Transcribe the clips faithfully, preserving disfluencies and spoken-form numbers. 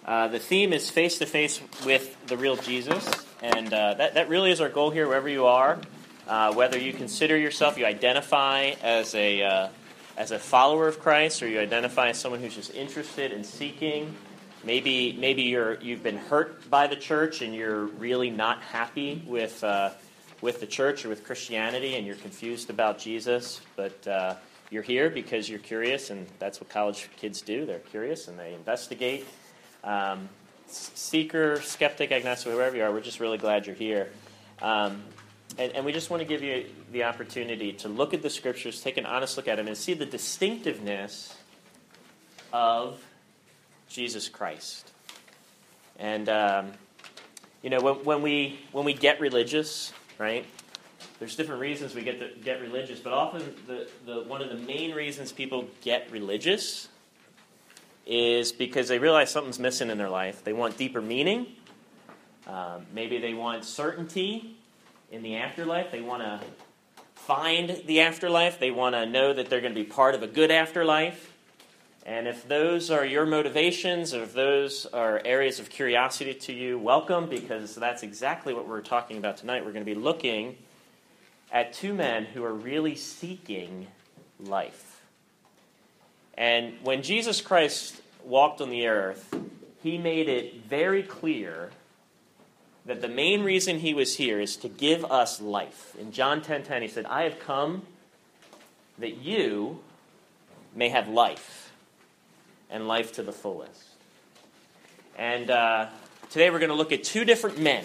Uh, the theme is face-to-face with the real Jesus, and uh, that, that really is our goal here, wherever you are. Uh, whether you consider yourself, you identify as a uh, as a follower of Christ, or you identify as someone who's just interested in seeking. Maybe maybe you're you've been hurt by the church and you're really not happy with uh, with the church or with Christianity, and you're confused about Jesus, but uh, you're here because you're curious, and that's what college kids do. They're curious and they investigate. Um, seeker, skeptic, agnostic, whoever you are, we're just really glad you're here. Um, and, and we just want to give you the opportunity to look at the Scriptures, take an honest look at them, and see the distinctiveness of Jesus Christ. And, um, you know, when, when we when we get religious, right, there's different reasons we get to get religious, but often the, the one of the main reasons people get religious is because they realize something's missing in their life. They want deeper meaning. Um, maybe they want certainty in the afterlife. They want to find the afterlife. They want to know that they're going to be part of a good afterlife. And if those are your motivations, or if those are areas of curiosity to you, welcome, because that's exactly what we're talking about tonight. We're going to be looking at two men who are really seeking life. And when Jesus Christ walked on the earth, he made it very clear that the main reason he was here is to give us life. In John ten ten, he said, "I have come that you may have life, and life to the fullest." And uh, today we're going to look at two different men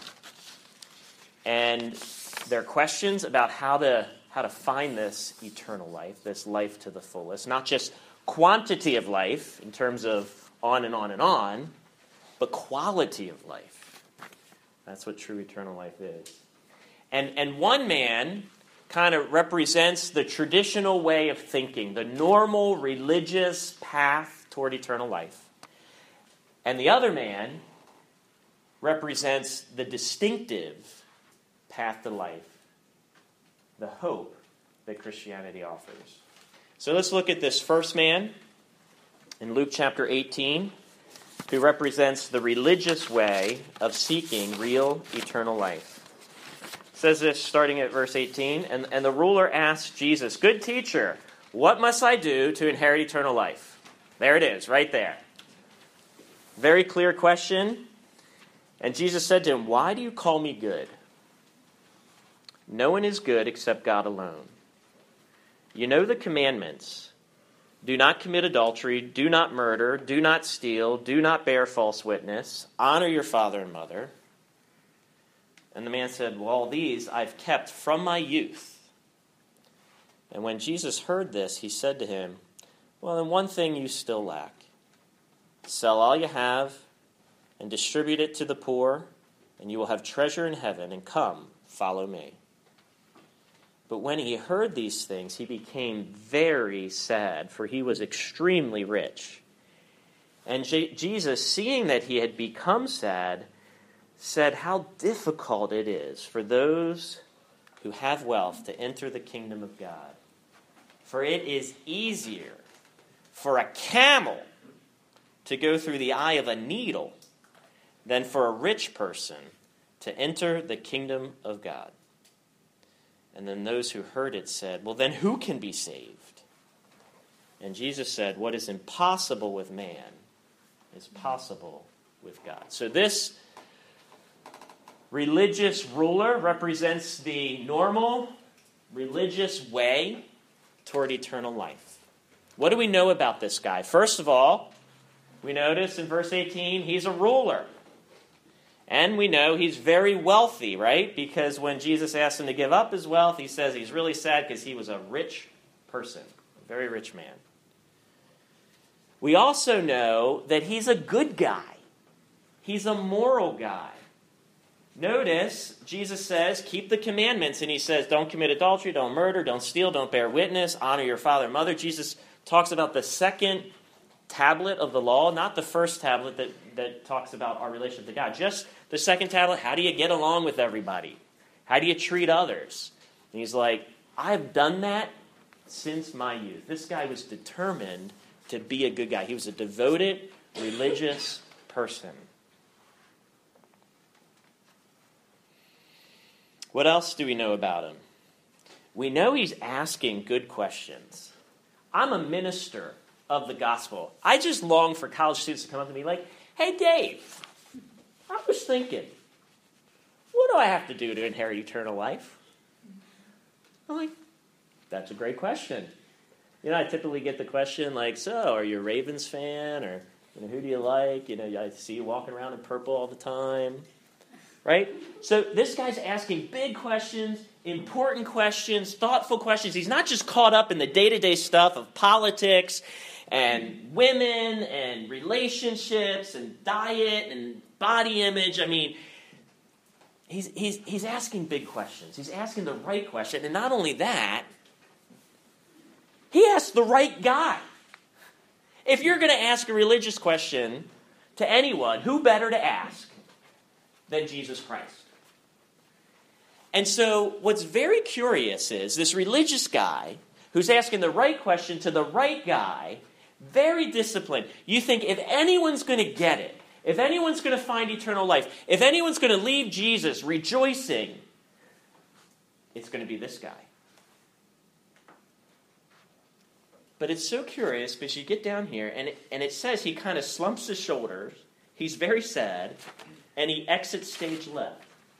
and their questions about how to how to find this eternal life, this life to the fullest. Not just quantity of life in terms of on and on and on, but quality of life. That's what true eternal life is. And, and one man kind of represents the traditional way of thinking, the normal religious path toward eternal life. And the other man represents the distinctive path to life, the hope that Christianity offers. So let's look at this first man in Luke chapter eighteen, who represents the religious way of seeking real eternal life. It says this starting at verse eighteen, and, and the ruler asked Jesus, "Good teacher, what must I do to inherit eternal life?" There it is, right there. Very clear question. And Jesus said to him, "Why do you call me good? No one is good except God alone. You know the commandments. Do not commit adultery, do not murder, do not steal, do not bear false witness, honor your father and mother." And the man said, "Well, all these I've kept from my youth." And when Jesus heard this, he said to him, "Well, then one thing you still lack. Sell all you have and distribute it to the poor, and you will have treasure in heaven, and come, follow me." But when he heard these things, he became very sad, for he was extremely rich. And J- Jesus, seeing that he had become sad, said, "How difficult it is for those who have wealth to enter the kingdom of God. For it is easier for a camel to go through the eye of a needle than for a rich person to enter the kingdom of God." And then those who heard it said, "Well, then who can be saved?" And Jesus said, "What is impossible with man is possible with God." So this religious ruler represents the normal religious way toward eternal life. What do we know about this guy? First of all, we notice in verse eighteen, he's a ruler. And we know he's very wealthy, right? Because when Jesus asked him to give up his wealth, he says he's really sad because he was a rich person, a very rich man. We also know that he's a good guy. He's a moral guy. Notice, Jesus says, keep the commandments. And he says, don't commit adultery, don't murder, don't steal, don't bear witness, honor your father and mother. Jesus talks about the second tablet of the law, not the first tablet that, that talks about our relationship to God. Just the second tablet, how do you get along with everybody? How do you treat others? And he's like, I've done that since my youth. This guy was determined to be a good guy. He was a devoted, religious person. What else do we know about him? We know he's asking good questions. I'm a minister of the gospel. I just long for college students to come up to me like, hey, Dave, I was thinking, what do I have to do to inherit eternal life? I'm like, that's a great question. You know, I typically get the question like, so, are you a Ravens fan? Or, you know, who do you like? You know, I see you walking around in purple all the time. Right? So this guy's asking big questions, important questions, thoughtful questions. He's not just caught up in the day-to-day stuff of politics and women and relationships and diet and body image. I mean, he's, he's, he's asking big questions. He's asking the right question. And not only that, he asked the right guy. If you're going to ask a religious question to anyone, who better to ask than Jesus Christ? And so what's very curious is this religious guy who's asking the right question to the right guy, very disciplined. You think if anyone's going to get it, if anyone's going to find eternal life, if anyone's going to leave Jesus rejoicing, it's going to be this guy. But it's so curious because you get down here and it, and it says he kind of slumps his shoulders. He's very sad. And he exits stage left.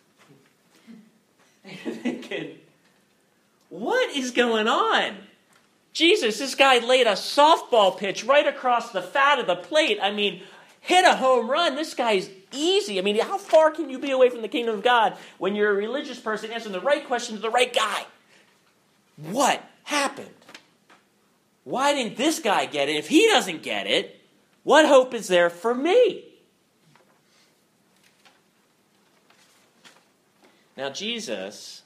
And you're thinking, what is going on? Jesus, this guy laid a softball pitch right across the fat of the plate. I mean, hit a home run. This guy's easy. I mean, how far can you be away from the kingdom of God when you're a religious person answering the right question to the right guy? What happened? Why didn't this guy get it? If he doesn't get it, what hope is there for me? Now, Jesus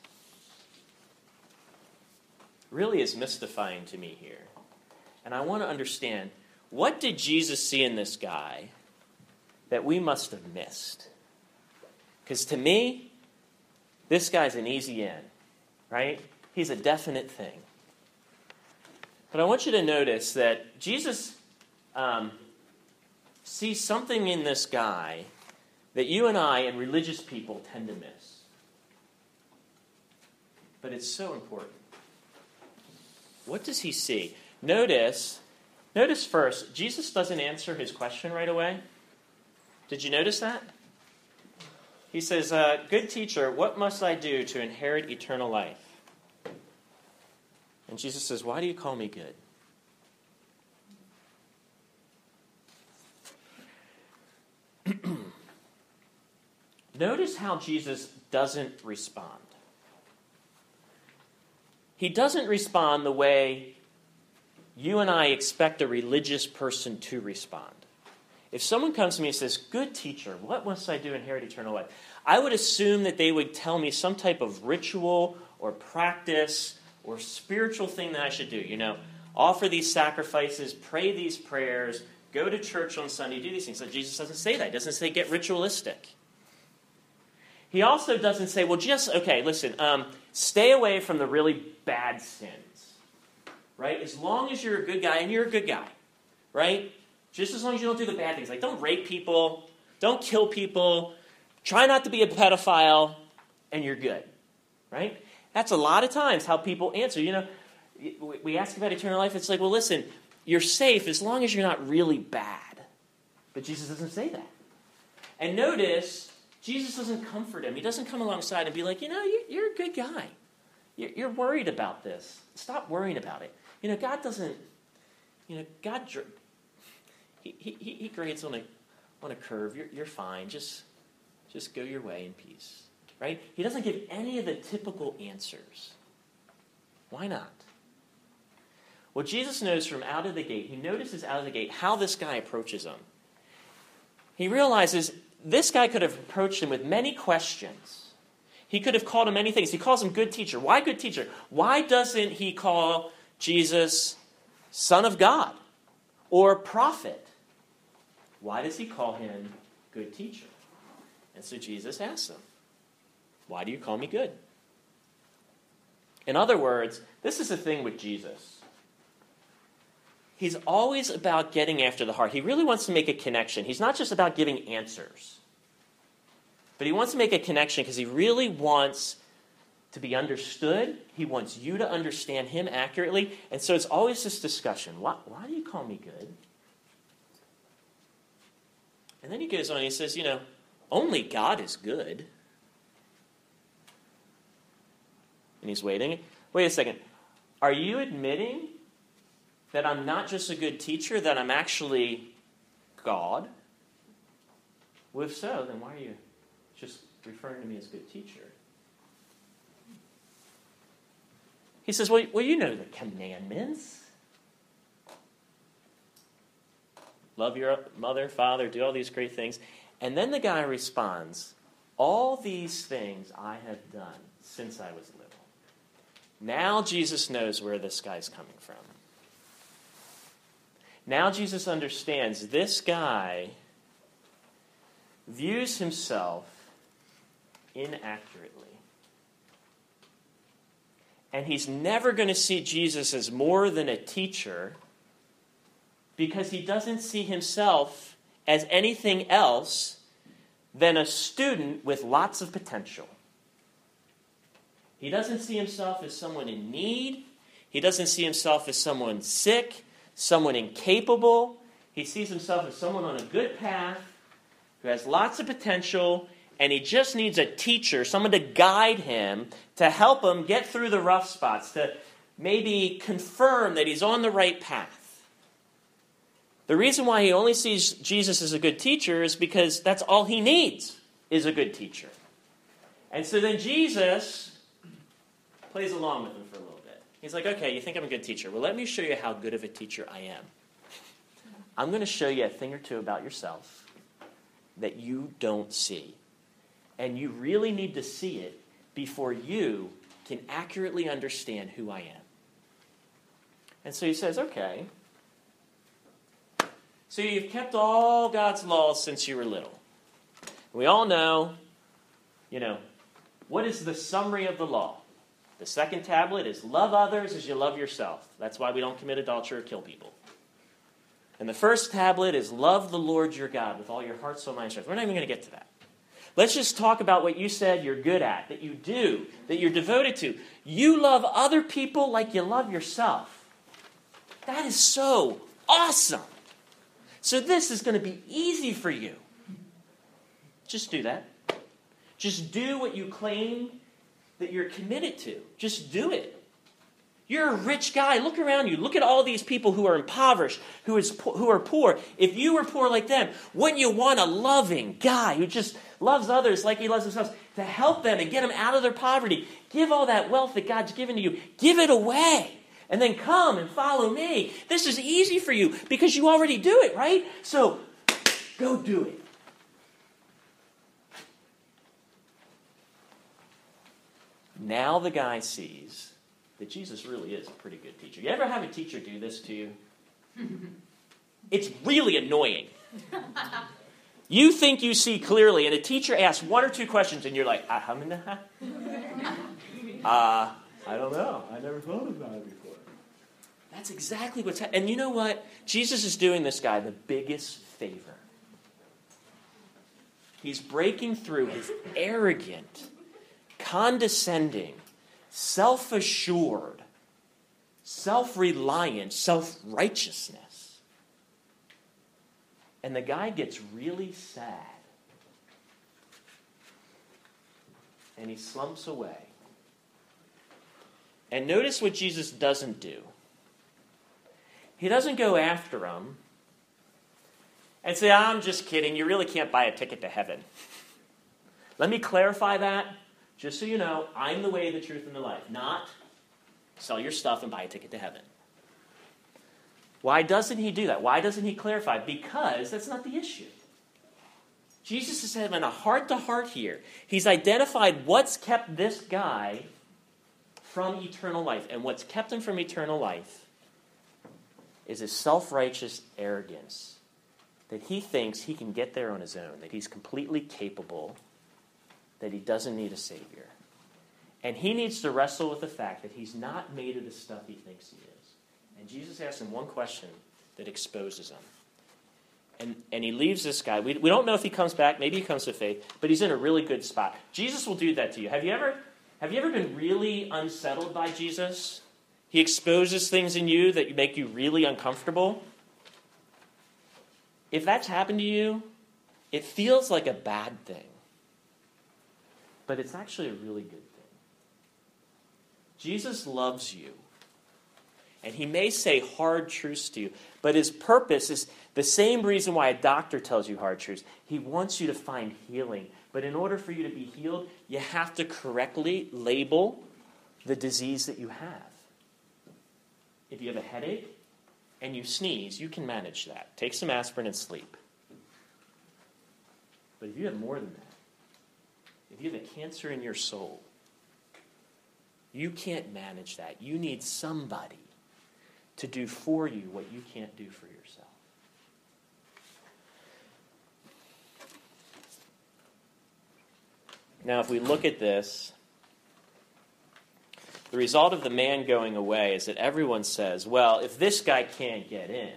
really is mystifying to me here. And I want to understand, what did Jesus see in this guy that we must have missed? Because to me, this guy's an easy in, right? He's a definite thing. But I want you to notice that Jesus um, sees something in this guy that you and I and religious people tend to miss. But it's so important. What does he see? Notice, notice first, Jesus doesn't answer his question right away. Did you notice that? He says, uh, good teacher, what must I do to inherit eternal life? And Jesus says, why do you call me good? Notice how Jesus doesn't respond. He doesn't respond the way you and I expect a religious person to respond. If someone comes to me and says, good teacher, what must I do to inherit eternal life? I would assume that they would tell me some type of ritual or practice or spiritual thing that I should do. You know, offer these sacrifices, pray these prayers, go to church on Sunday, do these things. So Jesus doesn't say that. He doesn't say get ritualistic. He also doesn't say, well, just, okay, listen, um, stay away from the really bad sins, right? As long as you're a good guy, and you're a good guy, right? Just as long as you don't do the bad things. Like, don't rape people, don't kill people, try not to be a pedophile, and you're good, right? That's a lot of times how people answer. You know, we ask about eternal life, it's like, well, listen, you're safe as long as you're not really bad. But Jesus doesn't say that. And notice, Jesus doesn't comfort him. He doesn't come alongside and be like, you know, you're a good guy. You're worried about this. Stop worrying about it. You know, God doesn't, you know, God, he, he, he grades on a, on a curve. You're, you're fine. Just, just go your way in peace, right? He doesn't give any of the typical answers. Why not? Well, Jesus knows from out of the gate, he notices out of the gate how this guy approaches him. He realizes this guy could have approached him with many questions. He could have called him many things. He calls him good teacher. Why good teacher? Why doesn't he call Jesus Son of God or prophet? Why does he call him good teacher? And so Jesus asks him, why do you call me good? In other words, this is the thing with Jesus. he's always about getting after the heart. He really wants to make a connection. He's not just about giving answers. But he wants to make a connection because he really wants to be understood. He wants you to understand him accurately. And so it's always this discussion. Why, why do you call me good? And then he goes on and he says, you know, only God is good. And he's waiting. Wait a second. Are you admitting that I'm not just a good teacher, that I'm actually God? Well, if so, then why are you just referring to me as a good teacher? He says, well, well, you know the commandments. Love your mother, father, do all these great things. And then the guy responds, all these things I have done since I was little. Now Jesus knows where this guy's coming from. Now Jesus understands this guy views himself inaccurately. And he's never going to see Jesus as more than a teacher because he doesn't see himself as anything else than a student with lots of potential. He doesn't see himself as someone in need. He doesn't see himself as someone sick, someone incapable. He sees himself as someone on a good path who has lots of potential, and he just needs a teacher, someone to guide him, to help him get through the rough spots, to maybe confirm that he's on the right path. The reason why he only sees Jesus as a good teacher is because that's all he needs, is a good teacher. And so then Jesus plays along with him for a little bit. He's like, okay, you think I'm a good teacher. Well, let me show you how good of a teacher I am. I'm going to show you a thing or two about yourself that you don't see. And you really need to see it before you can accurately understand who I am. And so he says, okay. So you've kept all God's laws since you were little. We all know, you know, what is the summary of the law? The second tablet is love others as you love yourself. That's why we don't commit adultery or kill people. And the first tablet is love the Lord your God with all your heart, soul, mind, strength. We're not even going to get to that. Let's just talk about what you said you're good at, that you do, that you're devoted to. You love other people like you love yourself. That is so awesome. So this is going to be easy for you. Just do that. Just do what you claim that you're committed to. Just do it. You're a rich guy. Look around you. Look at all these people who are impoverished, who is po- who are poor. If you were poor like them, wouldn't you want a loving guy who just loves others like he loves himself to help them and get them out of their poverty? Give all that wealth that God's given to you. Give it away. And then come and follow me. This is easy for you because you already do it, right? So go do it. Now the guy sees that Jesus really is a pretty good teacher. You ever have a teacher do this to you? It's really annoying. You think you see clearly, and a teacher asks one or two questions, and you're like, ah, how many? Uh, I don't know. I never thought about it before. That's exactly what's happening. And you know what? Jesus is doing this guy the biggest favor. He's breaking through his arrogant, condescending, self-assured, self-reliant, self-righteousness. And the guy gets really sad. And he slumps away. And notice what Jesus doesn't do. He doesn't go after him and say, I'm just kidding, you really can't buy a ticket to heaven. Let me clarify that. Just so you know, I'm the way, the truth, and the life. Not sell your stuff and buy a ticket to heaven. Why doesn't he do that? Why doesn't he clarify? Because that's not the issue. Jesus is having a heart-to-heart here. He's identified what's kept this guy from eternal life. And what's kept him from eternal life is his self-righteous arrogance. That he thinks he can get there on his own. That he's completely capable. That he doesn't need a Savior. And he needs to wrestle with the fact that he's not made of the stuff he thinks he is. And Jesus asked him one question that exposes him. And, and he leaves this guy. We, we don't know if he comes back. Maybe he comes to faith. But he's in a really good spot. Jesus will do that to you. Have you ever, have you ever been really unsettled by Jesus? He exposes things in you that make you really uncomfortable. If that's happened to you, it feels like a bad thing. But it's actually a really good thing. Jesus loves you. And he may say hard truths to you, but his purpose is the same reason why a doctor tells you hard truths. He wants you to find healing. But in order for you to be healed, you have to correctly label the disease that you have. If you have a headache and you sneeze, you can manage that. Take some aspirin and sleep. But if you have more than that, if you have a cancer in your soul, you can't manage that. You need somebody to do for you what you can't do for yourself. Now, if we look at this, the result of the man going away is that everyone says, well, if this guy can't get in,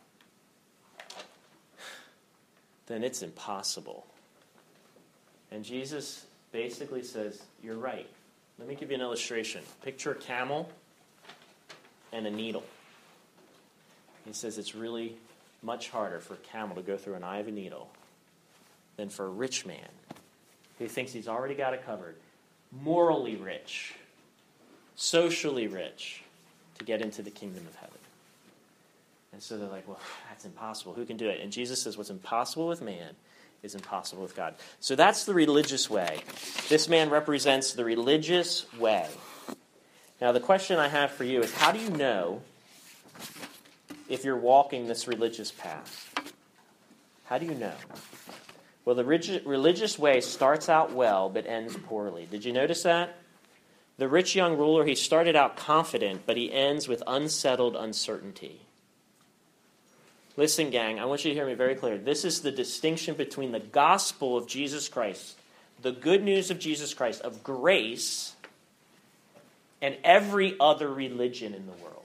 then it's impossible. And Jesus basically says, you're right. Let me give you an illustration. Picture a camel and a needle. He says it's really much harder for a camel to go through an eye of a needle than for a rich man who thinks he's already got it covered, morally rich, socially rich, to get into the kingdom of heaven. And so they're like, well, that's impossible. Who can do it? And Jesus says what's impossible with man is impossible with God. So that's the religious way. This man represents the religious way. Now the question I have for you is, how do you know if you're walking this religious path? How do you know? Well, the religious way starts out well but ends poorly. Did you notice that? The rich young ruler, he started out confident, but he ends with unsettled uncertainty. Listen, gang, I want you to hear me very clear. This is the distinction between the gospel of Jesus Christ, the good news of Jesus Christ, of grace, and every other religion in the world.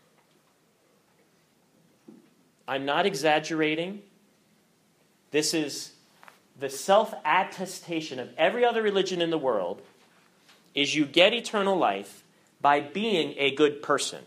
I'm not exaggerating. This is the self-attestation of every other religion in the world, is you get eternal life by being a good person.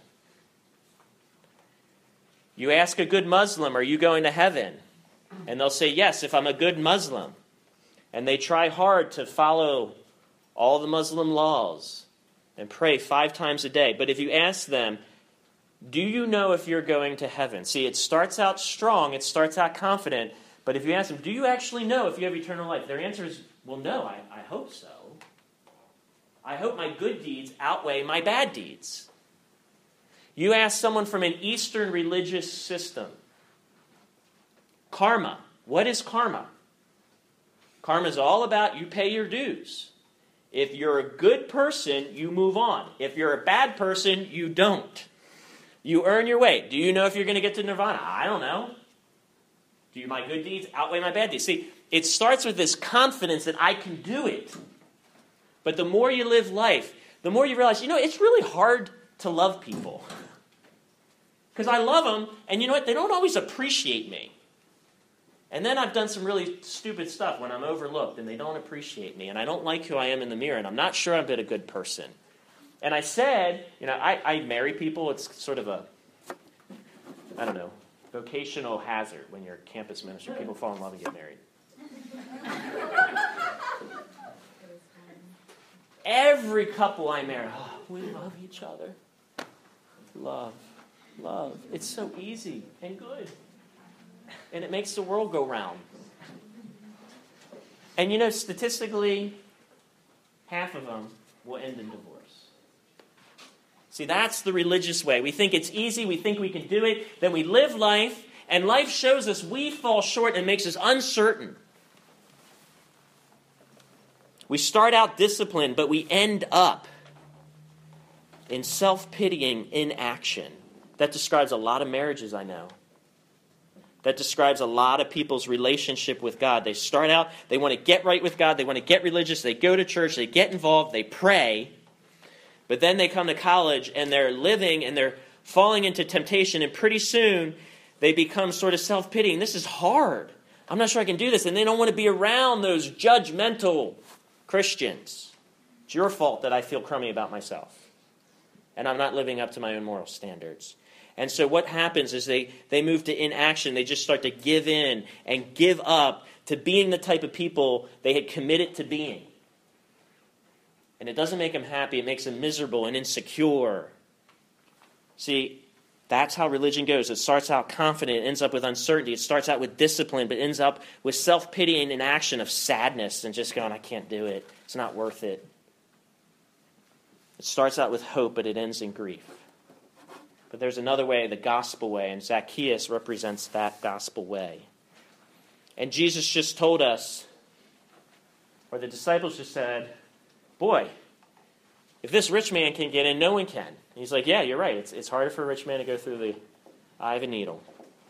You ask a good Muslim, are you going to heaven? And they'll say, yes, if I'm a good Muslim. And they try hard to follow all the Muslim laws and pray five times a day. But if you ask them, do you know if you're going to heaven? See, it starts out strong, it starts out confident, but if you ask them, do you actually know if you have eternal life? Their answer is, well, no, I, I hope so. I hope my good deeds outweigh my bad deeds. You ask someone from an Eastern religious system, karma. What is karma? Karma is all about you pay your dues. If you're a good person, you move on. If you're a bad person, you don't. You earn your way. Do you know if you're going to get to nirvana? I don't know. Do my good deeds outweigh my bad deeds? See, it starts with this confidence that I can do it. But the more you live life, the more you realize, you know, it's really hard to love people. Because I love them, and you know what? They don't always appreciate me. And then I've done some really stupid stuff when I'm overlooked, and they don't appreciate me, and I don't like who I am in the mirror, and I'm not sure I've been a good person. And I said, you know, I, I marry people. It's sort of a, I don't know, vocational hazard when you're a campus minister. People fall in love and get married. Every couple I marry, oh, we love each other. Love, love. It's so easy and good. And it makes the world go round. And you know, statistically, half of them will end in divorce. See, that's the religious way. We think it's easy, we think we can do it, then we live life, and life shows us we fall short and makes us uncertain. We start out disciplined, but we end up in self-pitying inaction. That describes a lot of marriages I know. That describes a lot of people's relationship with God. They start out, they want to get right with God, they want to get religious, they go to church, they get involved, they pray, but then they come to college and they're living and they're falling into temptation, and pretty soon they become sort of self-pitying. This is hard. I'm not sure I can do this. And they don't want to be around those judgmental Christians. It's your fault that I feel crummy about myself. And I'm not living up to my own moral standards. And so what happens is they, they move to inaction. They just start to give in and give up to being the type of people they had committed to being. And it doesn't make them happy. It makes them miserable and insecure. See, that's how religion goes. It starts out confident, it ends up with uncertainty. It starts out with discipline, but ends up with self-pity and inaction of sadness and just going, I can't do it. It's not worth it. It starts out with hope, but it ends in grief. But there's another way, the gospel way, and Zacchaeus represents that gospel way. And Jesus just told us, or the disciples just said, boy, if this rich man can get in, no one can. And he's like, yeah, you're right. It's, it's harder for a rich man to go through the eye of a needle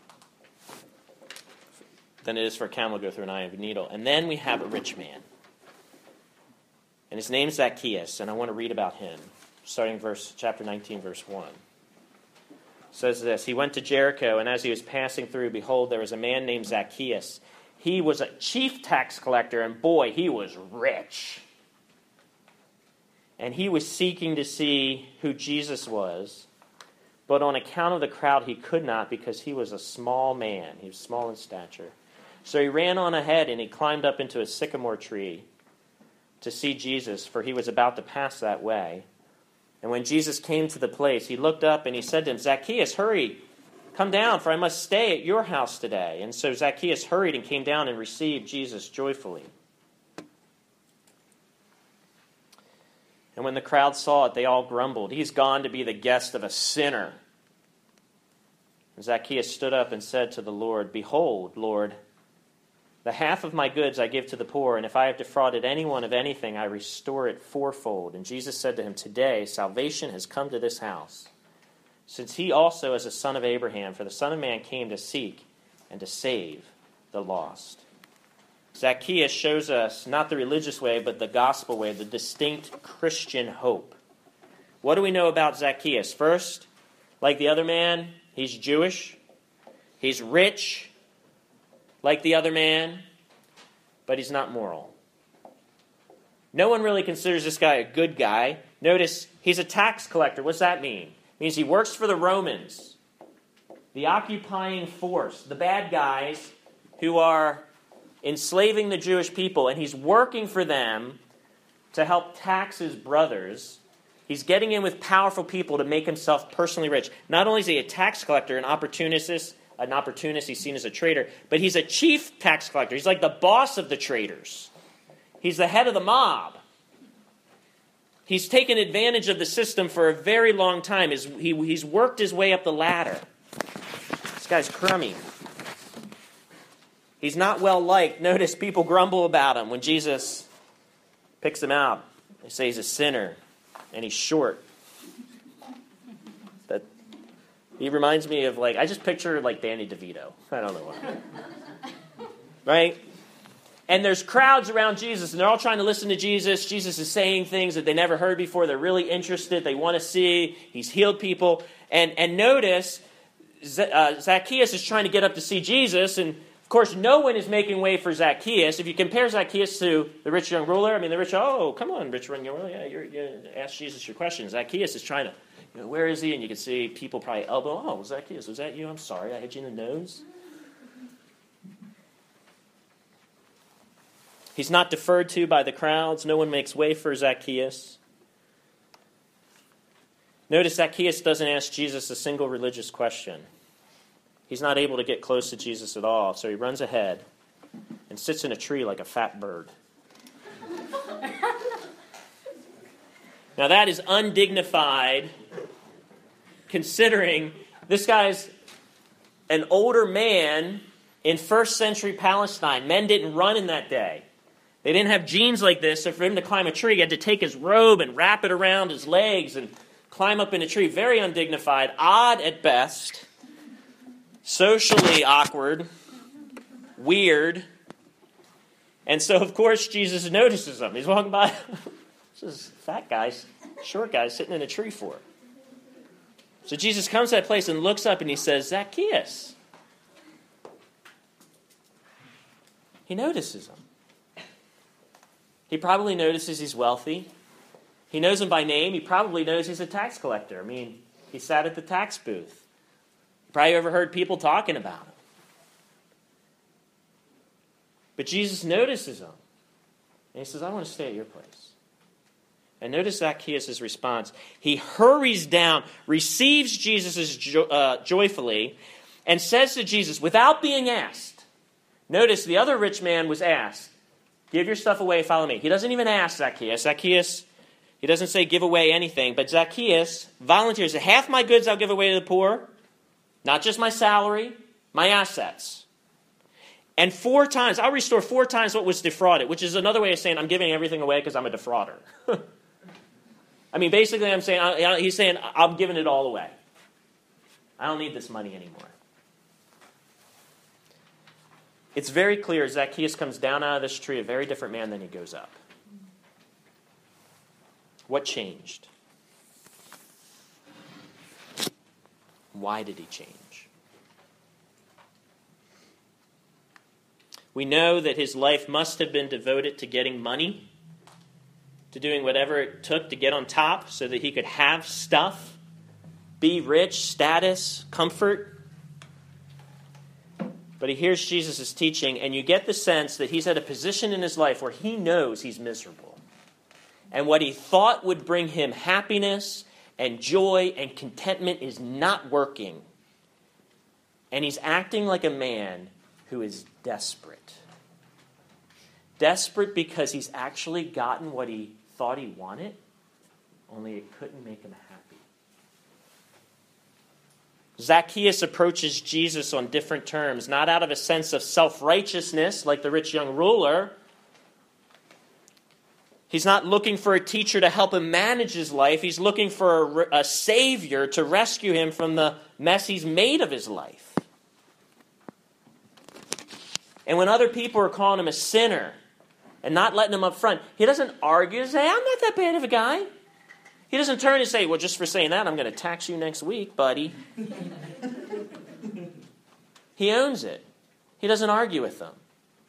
than it is for a camel to go through an eye of a needle. And then we have a rich man. And his name's Zacchaeus, and I want to read about him, starting verse chapter nineteen, verse one. It says this, he went to Jericho, and as he was passing through, behold, there was a man named Zacchaeus. He was a chief tax collector, and boy, he was rich. And he was seeking to see who Jesus was, but on account of the crowd, he could not, because he was a small man. He was small in stature. So he ran on ahead, and he climbed up into a sycamore tree to see Jesus, for he was about to pass that way. And when Jesus came to the place, he looked up and he said to him, Zacchaeus, hurry, come down, for I must stay at your house today. And so Zacchaeus hurried and came down and received Jesus joyfully. And when the crowd saw it, they all grumbled, he's gone to be the guest of a sinner. And Zacchaeus stood up and said to the Lord, behold, Lord, the half of my goods I give to the poor, and if I have defrauded anyone of anything, I restore it fourfold. And Jesus said to him, today salvation has come to this house, since he also is a son of Abraham, for the Son of Man came to seek and to save the lost. Zacchaeus shows us not the religious way, but the gospel way, the distinct Christian hope. What do we know about Zacchaeus? First, like the other man, he's Jewish, he's rich, like the other man, but he's not moral. No one really considers this guy a good guy. Notice, he's a tax collector. What's that mean? It means he works for the Romans, the occupying force, the bad guys who are enslaving the Jewish people, and he's working for them to help tax his brothers. He's getting in with powerful people to make himself personally rich. Not only is he a tax collector, an opportunist, an opportunist, he's seen as a traitor, but he's a chief tax collector. He's like the boss of the traitors. He's the head of the mob. He's taken advantage of the system for a very long time. He's, he, he's worked his way up the ladder. This guy's crummy. He's not well liked. Notice people grumble about him when Jesus picks him out. They say he's a sinner and he's short. That he reminds me of, like, I just picture like Danny DeVito. I don't know why. Right? And there's crowds around Jesus, and they're all trying to listen to Jesus. Jesus is saying things that they never heard before. They're really interested. They want to see. He's healed people. And, and notice, uh, Zacchaeus is trying to get up to see Jesus, and of course, no one is making way for Zacchaeus. If you compare Zacchaeus to the rich young ruler, I mean, the rich, oh, come on, rich young ruler, yeah, you're, you ask Jesus your questions. Zacchaeus is trying to, you know, where is he? And you can see people probably elbow, oh, Zacchaeus, was that you? I'm sorry, I hit you in the nose. He's not deferred to by the crowds. No one makes way for Zacchaeus. Notice Zacchaeus doesn't ask Jesus a single religious question. He's not able to get close to Jesus at all, so he runs ahead and sits in a tree like a fat bird. Now that is undignified, considering this guy's an older man in first century Palestine. Men didn't run in that day. They didn't have jeans like this, so for him to climb a tree, he had to take his robe and wrap it around his legs and climb up in a tree. Very undignified, odd at best. Socially awkward, weird. And so, of course, Jesus notices him. He's walking by. This is fat guy, short guy sitting in a tree for. So Jesus comes to that place and looks up and he says, Zacchaeus, He notices him. He probably notices he's wealthy. He knows him by name. He probably knows he's a tax collector. I mean, he sat at the tax booth. Probably overheard people talking about him. But Jesus notices him. And he says, I want to stay at your place. And notice Zacchaeus' response. He hurries down, receives Jesus jo- uh, joyfully, and says to Jesus, without being asked. Notice the other rich man was asked, give your stuff away, follow me. He doesn't even ask Zacchaeus. Zacchaeus, he doesn't say give away anything. But Zacchaeus volunteers, half my goods I'll give away to the poor. Not just my salary, my assets. And four times, I'll restore four times what was defrauded, which is another way of saying I'm giving everything away because I'm a defrauder. I mean, basically I'm saying, he's saying I'm giving it all away. I don't need this money anymore. It's very clear Zacchaeus comes down out of this tree a very different man than he goes up. What changed? Why did he change? We know that his life must have been devoted to getting money, to doing whatever it took to get on top so that he could have stuff, be rich, status, comfort. But he hears Jesus' teaching, and you get the sense that he's at a position in his life where he knows he's miserable. And what he thought would bring him happiness and joy and contentment is not working. And he's acting like a man who is desperate. Desperate because he's actually gotten what he thought he wanted, only it couldn't make him happy. Zacchaeus approaches Jesus on different terms, not out of a sense of self-righteousness like the rich young ruler. He's not looking for a teacher to help him manage his life. He's looking for a, a savior to rescue him from the mess he's made of his life. And when other people are calling him a sinner and not letting him up front, he doesn't argue and say, I'm not that bad of a guy. He doesn't turn and say, well, just for saying that, I'm going to tax you next week, buddy. He owns it. He doesn't argue with them.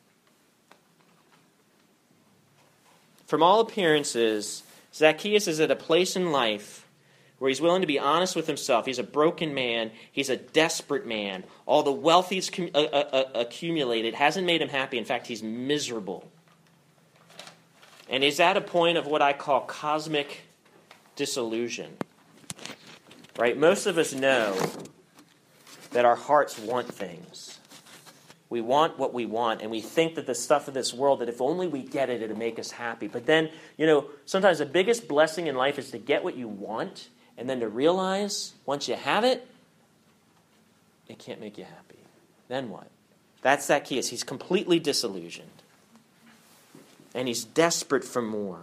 From all appearances, Zacchaeus is at a place in life where he's willing to be honest with himself. He's a broken man. He's a desperate man. All the wealth he's cum- uh, uh, accumulated hasn't made him happy. In fact, he's miserable. And he's at a point of what I call cosmic disillusion. Right? Most of us know that our hearts want things. We want what we want, and we think that the stuff of this world, that if only we get it, it'll make us happy. But then, you know, sometimes the biggest blessing in life is to get what you want, and then to realize, once you have it, it can't make you happy. Then what? That's Zacchaeus. He's completely disillusioned. And he's desperate for more.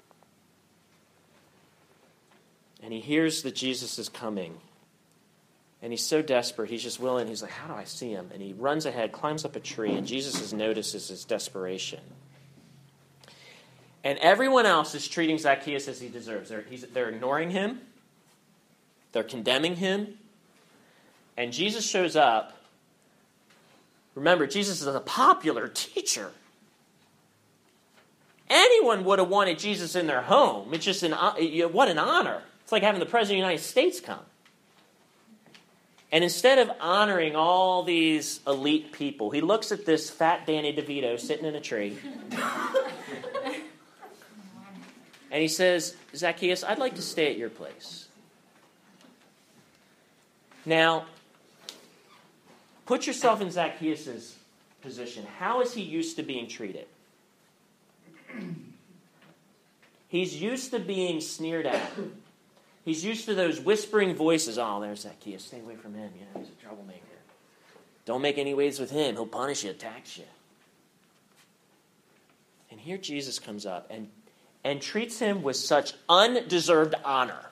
And he hears that Jesus is coming. And he's so desperate, he's just willing. He's like, how do I see him? And he runs ahead, climbs up a tree, and Jesus notices his desperation. And everyone else is treating Zacchaeus as he deserves. They're, he's, they're ignoring him. They're condemning him. And Jesus shows up. Remember, Jesus is a popular teacher. Anyone would have wanted Jesus in their home. It's just an, what an honor. It's like having the President of the United States come. And instead of honoring all these elite people, he looks at this fat Danny DeVito sitting in a tree. And he says, Zacchaeus, I'd like to stay at your place. Now, put yourself in Zacchaeus' position. How is he used to being treated? He's used to being sneered at. He's used to those whispering voices. Oh, there's Zacchaeus. Stay away from him. You know, he's a troublemaker. Don't make any waves with him. He'll punish you, tax you. And here Jesus comes up and, and treats him with such undeserved honor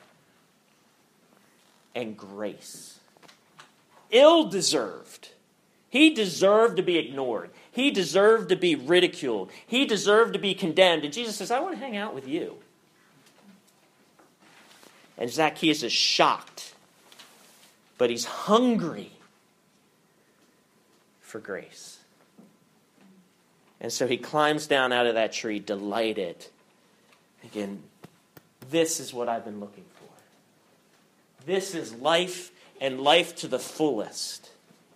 and grace. Ill-deserved. He deserved to be ignored. He deserved to be ridiculed. He deserved to be condemned. And Jesus says, I want to hang out with you. And Zacchaeus is shocked. But he's hungry for grace. And so he climbs down out of that tree, delighted. Again, this is what I've been looking for. This is life, and life to the fullest.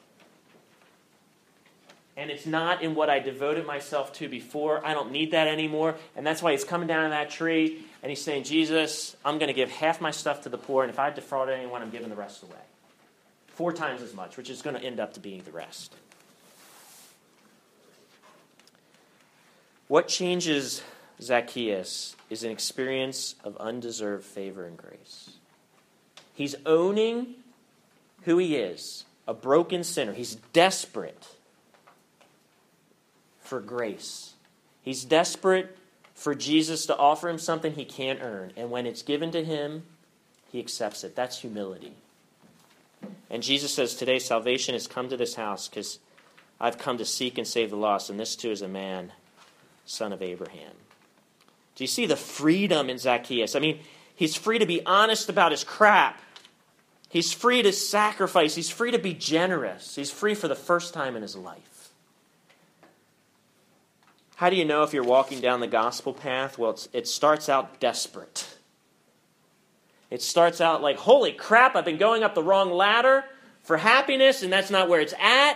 And it's not in what I devoted myself to before. I don't need that anymore. And that's why he's coming down in that tree, and he's saying, Jesus, I'm going to give half my stuff to the poor, and if I defrauded anyone, I'm giving the rest away. Four times as much, which is going to end up to being the rest. What changes Zacchaeus is an experience of undeserved favor and grace. He's owning who he is, a broken sinner. He's desperate for grace. He's desperate for Jesus to offer him something he can't earn. And when it's given to him, he accepts it. That's humility. And Jesus says, today salvation has come to this house because I've come to seek and save the lost. And this too is a man, son of Abraham. Do you see the freedom in Zacchaeus? I mean, he's free to be honest about his crap. He's free to sacrifice. He's free to be generous. He's free for the first time in his life. How do you know if you're walking down the gospel path? Well, it's, it starts out desperate. It starts out like, holy crap, I've been going up the wrong ladder for happiness, and that's not where it's at.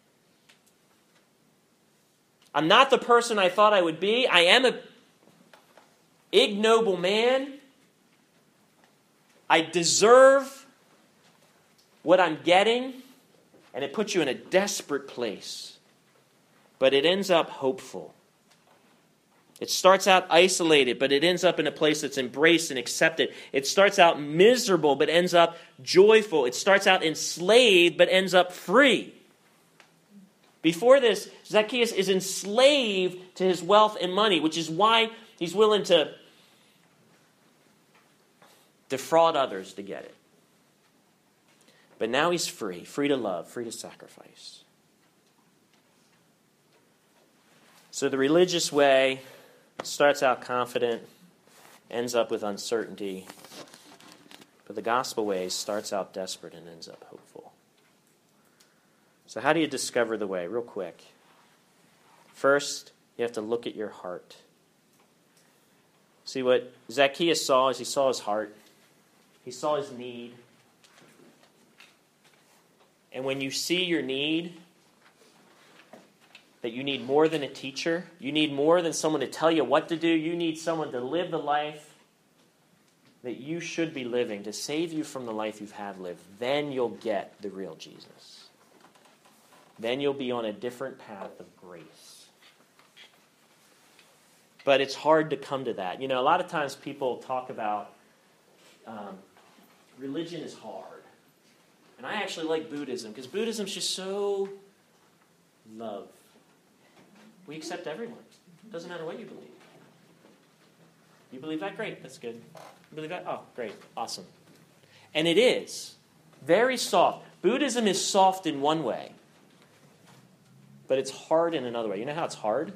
I'm not the person I thought I would be. I am an ignoble man. I deserve what I'm getting, and it puts you in a desperate place. But it ends up hopeful. It starts out isolated, but it ends up in a place that's embraced and accepted. It starts out miserable, but ends up joyful. It starts out enslaved, but ends up free. Before this, Zacchaeus is enslaved to his wealth and money, which is why he's willing to defraud others to get it. But now he's free, free to love, free to sacrifice. So the religious way starts out confident, ends up with uncertainty. But the gospel way starts out desperate and ends up hopeful. So how do you discover the way? Real quick. First, you have to look at your heart. See, what Zacchaeus saw is he saw his heart. He saw his need. And when you see your need, that you need more than a teacher, you need more than someone to tell you what to do, you need someone to live the life that you should be living, to save you from the life you've had lived, then you'll get the real Jesus. Then you'll be on a different path of grace. But it's hard to come to that. You know, a lot of times people talk about um, religion is hard. And I actually like Buddhism, because Buddhism is just so love. We accept everyone. It doesn't matter what you believe. You believe that? Great. That's good. You believe that? Oh, great. Awesome. And it is very soft. Buddhism is soft in one way, but it's hard in another way. You know how it's hard?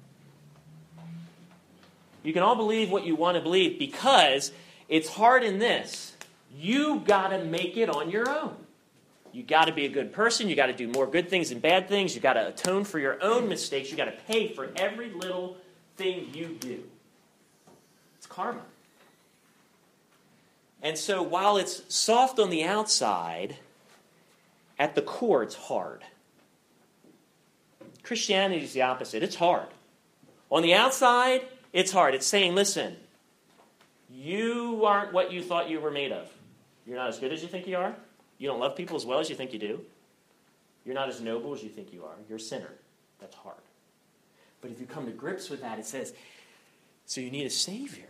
You can all believe what you want to believe because it's hard in this. You got to make it on your own. You got to be a good person. You got to do more good things than bad things. You got to atone for your own mistakes. You got to pay for every little thing you do. It's karma. And so while it's soft on the outside, at the core it's hard. Christianity is the opposite. It's hard. On the outside, it's hard. It's saying, listen, you aren't what you thought you were made of. You're not as good as you think you are. You don't love people as well as you think you do. You're not as noble as you think you are. You're a sinner. That's hard. But if you come to grips with that, it says, so you need a Savior.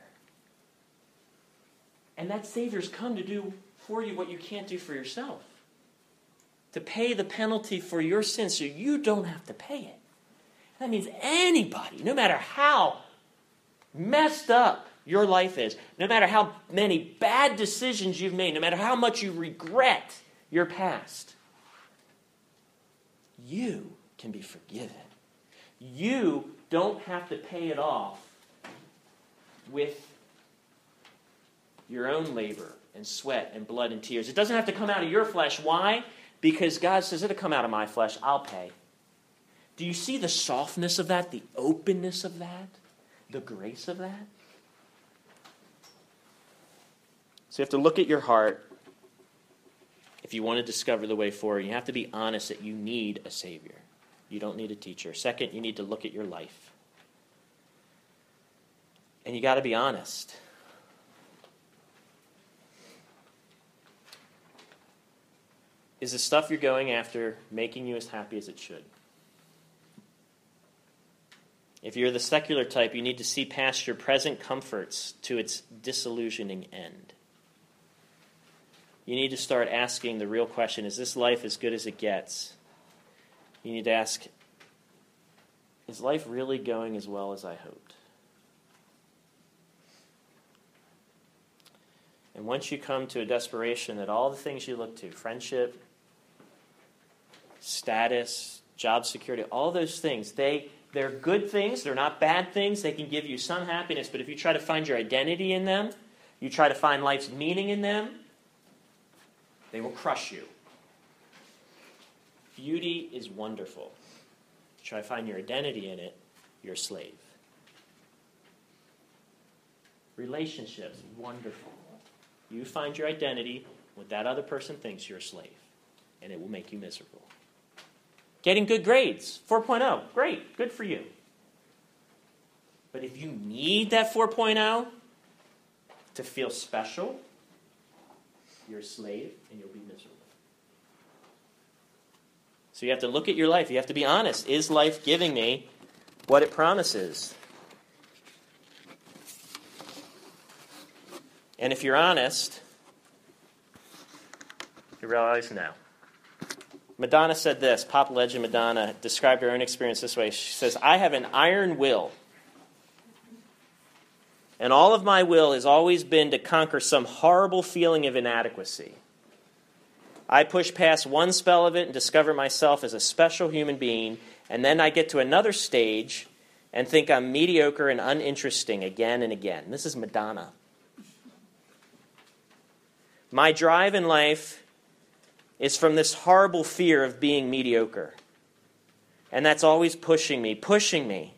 And that Savior's come to do for you what you can't do for yourself. To pay the penalty for your sins so you don't have to pay it. That means anybody, no matter how messed up your life is, no matter how many bad decisions you've made, no matter how much you regret your past, you can be forgiven. You don't have to pay it off with your own labor and sweat and blood and tears. It doesn't have to come out of your flesh. Why? Because God says it'll come out of my flesh. I'll pay. Do you see the softness of that, the openness of that, the grace of that? So you have to look at your heart if you want to discover the way forward. You have to be honest that you need a Savior. You don't need a teacher. Second, you need to look at your life. And you got to be honest. Is the stuff you're going after making you as happy as it should? If you're the secular type, you need to see past your present comforts to its disillusioning end. You need to start asking the real question, is this life as good as it gets? You need to ask, is life really going as well as I hoped? And once you come to a desperation that all the things you look to, friendship, status, job security, all those things, they, they're good things. They're not bad things. They can give you some happiness. But if you try to find your identity in them, you try to find life's meaning in them, they will crush you. Beauty is wonderful. You try to find your identity in it, you're a slave. Relationships, wonderful. You find your identity, what that other person thinks, you're a slave. And it will make you miserable. Getting good grades, four point oh, great, good for you. But if you need that four point oh to feel special, you're a slave and you'll be miserable. So you have to look at your life. You have to be honest. Is life giving me what it promises? And if you're honest, you realize no. Madonna said this. Pop legend Madonna described her own experience this way. She says, I have an iron will. And all of my will has always been to conquer some horrible feeling of inadequacy. I push past one spell of it and discover myself as a special human being, and then I get to another stage and think I'm mediocre and uninteresting again and again. This is Madonna. My drive in life is from this horrible fear of being mediocre. And that's always pushing me, pushing me.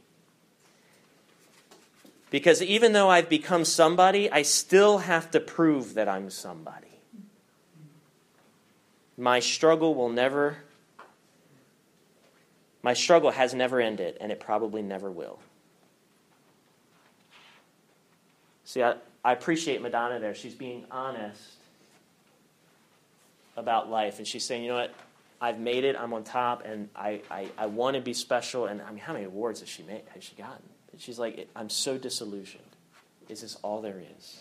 Because even though I've become somebody, I still have to prove that I'm somebody. My struggle will never, my struggle has never ended, and it probably never will. See, I, I appreciate Madonna there. She's being honest about life. And she's saying, you know what, I've made it, I'm on top, and I, I, I want to be special. And I mean, how many awards has she made, has she gotten? And she's like, I'm so disillusioned. Is this all there is?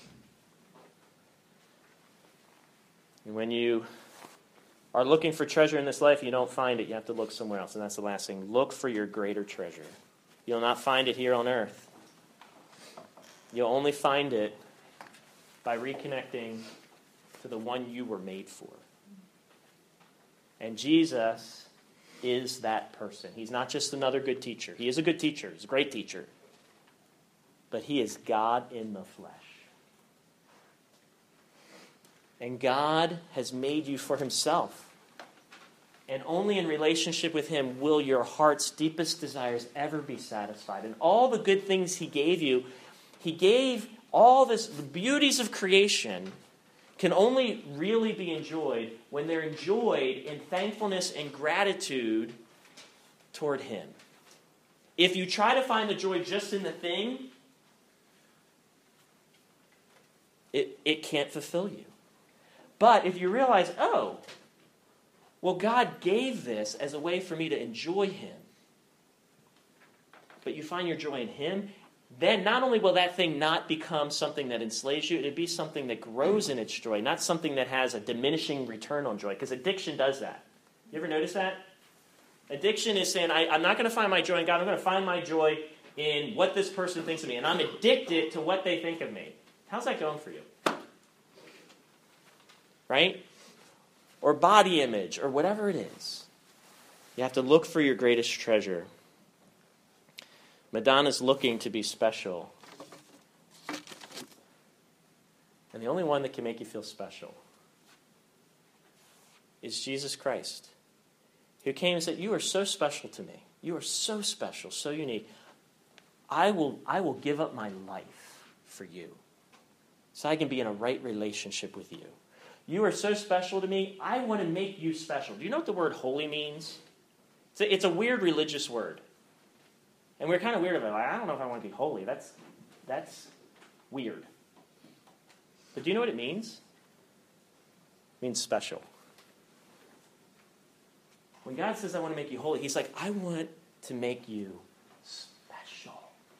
And when you are looking for treasure in this life, you don't find it, you have to look somewhere else. And that's the last thing. Look for your greater treasure. You'll not find it here on earth. You'll only find it by reconnecting to the one you were made for. And Jesus is that person. He's not just another good teacher. He is a good teacher. He's a great teacher. But he is God in the flesh. And God has made you for himself. And only in relationship with him will your heart's deepest desires ever be satisfied. And all the good things he gave you, he gave all this, the beauties of creation can only really be enjoyed when they're enjoyed in thankfulness and gratitude toward him. If you try to find the joy just in the thing, it, it can't fulfill you. But if you realize, oh, well, God gave this as a way for me to enjoy him, but you find your joy in him, then not only will that thing not become something that enslaves you, it'll be something that grows in its joy, not something that has a diminishing return on joy, because addiction does that. You ever notice that? Addiction is saying, I, I'm not going to find my joy in God, I'm going to find my joy in what this person thinks of me, and I'm addicted to what they think of me. How's that going for you? Right? Or body image, or whatever it is. You have to look for your greatest treasure. Madonna's looking to be special. And the only one that can make you feel special is Jesus Christ, who came and said, you are so special to me. You are so special, so unique. I will, I will give up my life for you so I can be in a right relationship with you. You are so special to me. I want to make you special. Do you know what the word holy means? It's a, it's a weird religious word. And we're kind of weird about it. Like, I don't know if I want to be holy. That's, that's weird. But do you know what it means? It means special. When God says, I want to make you holy, he's like, I want to make you special.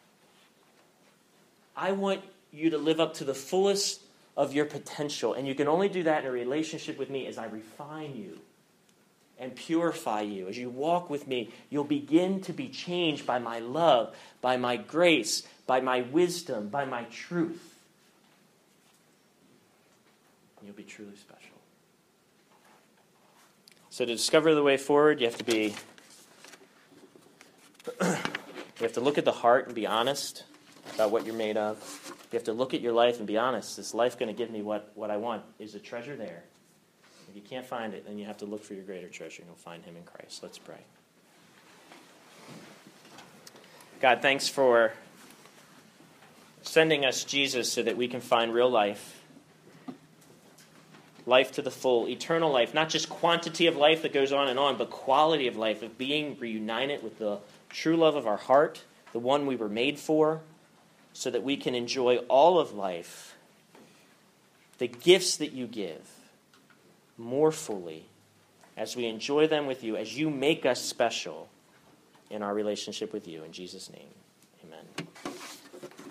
I want you to live up to the fullest of your potential. And you can only do that in a relationship with me as I refine you and purify you. As you walk with me, you'll begin to be changed by my love, by my grace, by my wisdom, by my truth. And you'll be truly special. So to discover the way forward, you have to be, you have to look at the heart and be honest about what you're made of. You have to look at your life and be honest. Is life going to give me what, what I want? Is the treasure there? If you can't find it, then you have to look for your greater treasure, and you'll find him in Christ. Let's pray. God, thanks for sending us Jesus so that we can find real life. Life to the full, eternal life, not just quantity of life that goes on and on, but quality of life, of being reunited with the true love of our heart, the one we were made for, so that we can enjoy all of life, the gifts that you give, more fully, as we enjoy them with you, as you make us special in our relationship with you. In Jesus' name, amen.